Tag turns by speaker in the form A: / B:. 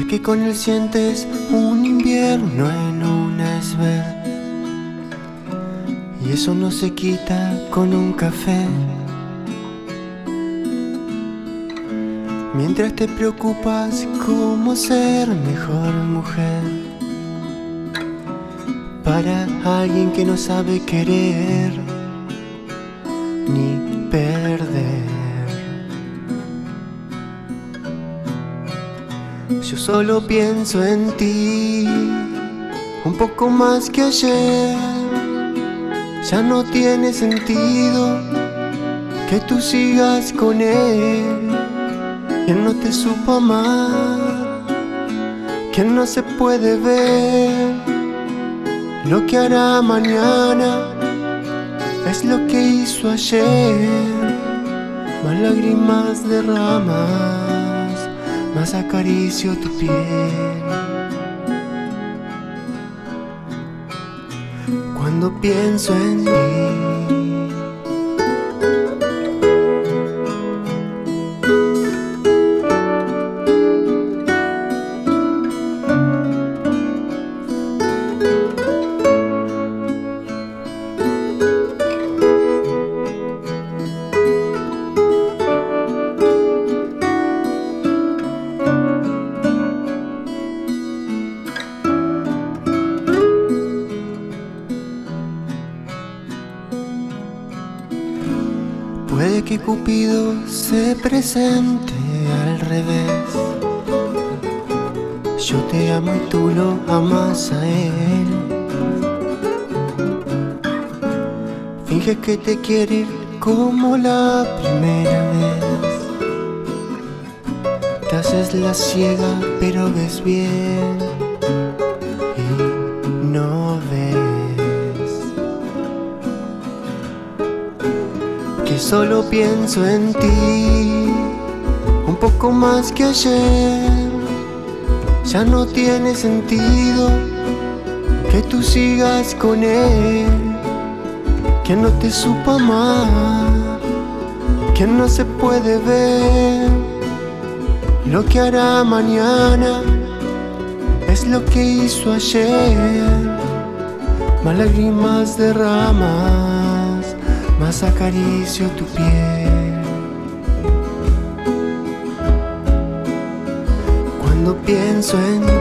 A: que con él sientes un invierno en un iceberg, y eso no se quita con un café. Mientras te preocupas cómo ser mejor mujer para alguien que no sabe querer ni perder. Yo solo pienso en ti, un poco más que ayer. Ya no tiene sentido que tú sigas con él. Él no te supo amar, que no se puede ver. Lo que hará mañana es lo que hizo ayer. Más lágrimas derramas, más acaricio tu piel. Cuando pienso en ti, puede que Cupido se presente al revés. Yo te amo y tú lo amas a él. Finge que te quiere como la primera vez. Te haces la ciega pero ves bien y no ves que solo pienso en ti, un poco más que ayer. Ya no tiene sentido que tú sigas con él, que no te supo amar, que no se puede ver. Lo que hará mañana es lo que hizo ayer. Más lágrimas derramas, más acaricio tu piel. Cuando pienso en